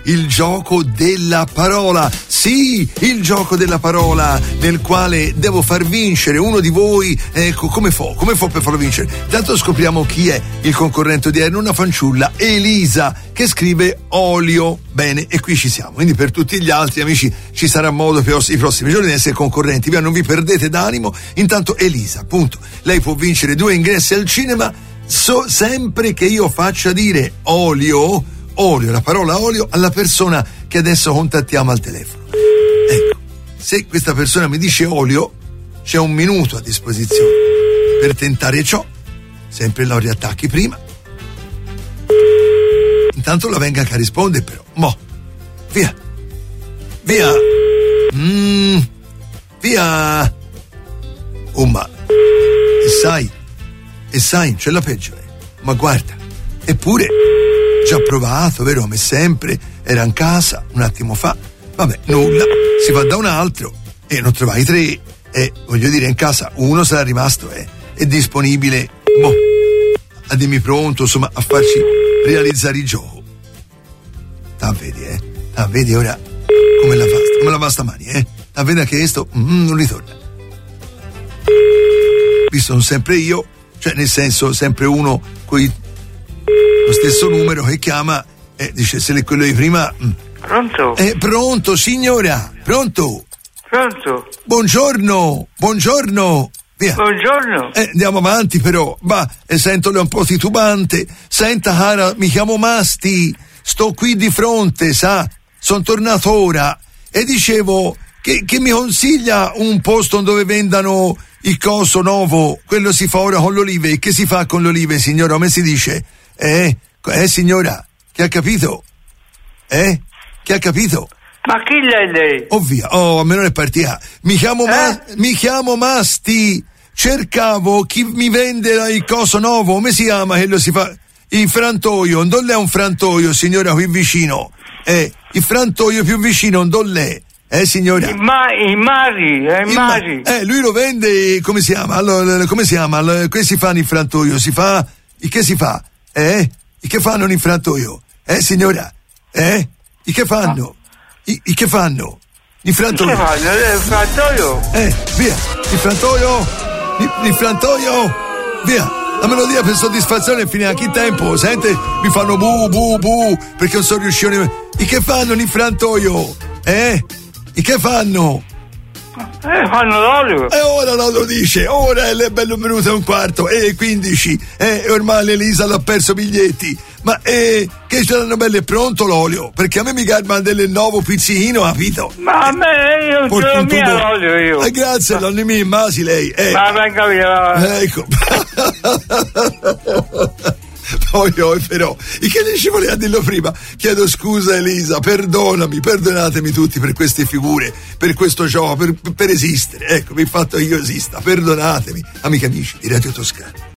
il gioco della parola. Sì, il gioco della parola, nel quale devo far vincere uno di voi. Ecco, come fa per farlo vincere? Tanto scopriamo chi è il concorrente odierno, una fanciulla, Elisa, che scrive olio. Bene, e qui ci siamo. Quindi per tutti gli altri amici ci sarà modo per i prossimi giorni di essere concorrenti. Via, non vi perdete d'animo. Intanto Elisa, appunto, lei può vincere 2 ingressi al cinema sempre che io faccia dire olio, la parola olio, alla persona che adesso contattiamo al telefono. Ecco, se questa persona mi dice olio, c'è 1 minuto a disposizione per tentare ciò. Sempre lo riattacchi prima. Intanto la venga che risponde, però. Via. Via. Ma e sai, c'è la peggio. Ma guarda, eppure ci ha provato, vero? Come sempre, era in casa un attimo fa. Vabbè, nulla, si va da un altro e non trovai 3. E voglio dire, in casa uno sarà rimasto, è disponibile, a dirmi pronto, insomma, a farci realizzare il gioco. Vedi ora come la va stamani, vedi che questo non ritorna. Visto non sempre io, cioè nel senso sempre uno con lo stesso numero che chiama e dice se è quello di prima. Pronto? Pronto signora, pronto? Buongiorno. Via. Buongiorno. Andiamo avanti però, sento lei un po' titubante. Senta cara, mi chiamo Masti, sto qui di fronte, sa, sono tornato ora e dicevo che mi consiglia un posto dove vendano il coso nuovo, quello si fa ora con l'olive. E che si fa con l'olive, signora? Come si dice? Signora, che ha capito? Che ha capito? Ma chi è lei? Via, a me non è partita. Mi chiamo Masti. Cercavo chi mi vende il coso nuovo. Come si chiama quello si fa? Il frantoio. Non è un frantoio, signora, qui vicino. Il frantoio più vicino, non l'è. Signora? Il Mari. Lui lo vende, come si chiama? Allora, come si chiama? Che si fa in frantoio? Si fa? Che si fa? Che fanno in frantoio? Signora? I che fanno? I che fanno? Il frantoio? Che fanno? Il frantoio? Via! Il frantoio! Via! La melodia per soddisfazione è finita. Che tempo? Sente? Mi fanno bu perché non sono riuscito. I che fanno in frantoio? I che fanno? Fanno l'olio. Ora lo dice, ora è bello minuto e un quarto, 15, ormai Elisa l'ha perso biglietti. Ma che ce l'hanno belle pronto l'olio? Perché a me mi garba del nuovo pizzino, capito? Ma a me io ce l'ho mia l'olio io. Grazie, non mi immasi lei. Ma venga via. Ecco. Poi però, che ne ci voleva dirlo prima? Chiedo scusa Elisa, perdonatemi tutti per queste figure, per questo gioco, per esistere. Ecco, vi ho fatto io esista, perdonatemi, amici di Radio Toscana.